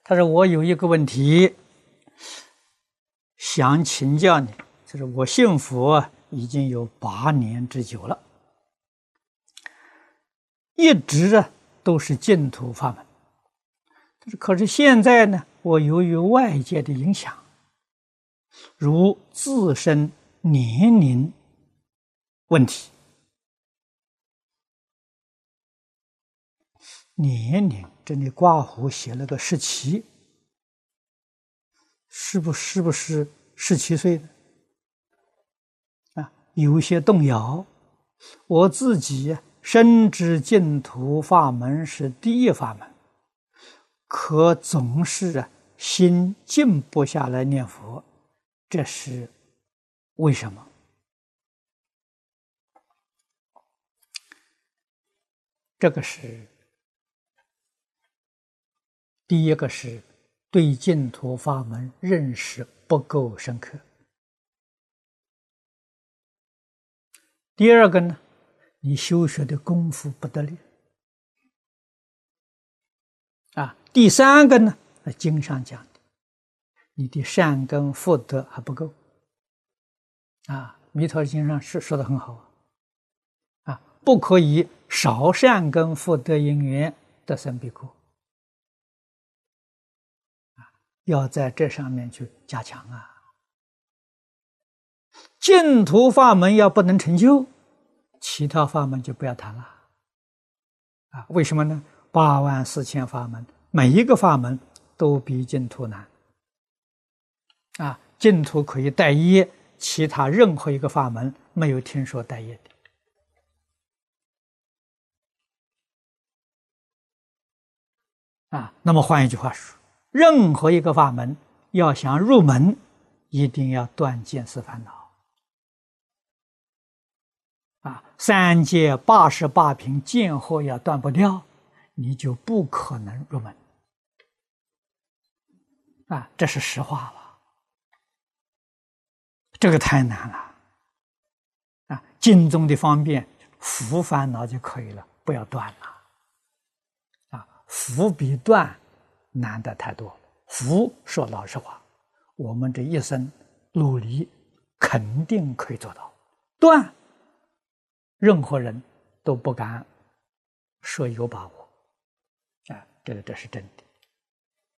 他说：“我有一个问题想请教你，就是我信佛已经有8年之久了，一直都是净土法门。可是现在呢，我由于外界的影响，如自身年龄问题，年龄这里刮胡写了个17，是不是17岁的？有些动摇。我自己深知净土法门是第一法门，可总是心静不下来念佛，这是为什么？这个是第一个，是对净土法门认识不够深刻。第二个呢，你修学的功夫不得力。第三个呢，经上讲的，你的善根福德还不够。弥陀经上是说的很好不可以少善根福德因缘得生彼国。要在这上面去加强净土法门要不能成就，其他法门就不要谈了为什么呢？84000法门，每一个法门都比净土难净土可以带业，其他任何一个法门没有听说带业的那么换一句话说，任何一个法门要想入门，一定要断见思烦恼3界88品见惑要断不掉，你就不可能入门这是实话了。这个太难了经中的方便，伏烦恼就可以了，不要断了伏比断难的太多了。伏，说老实话，我们这一生努力肯定可以做到。断，任何人都不敢说有把握这是真的。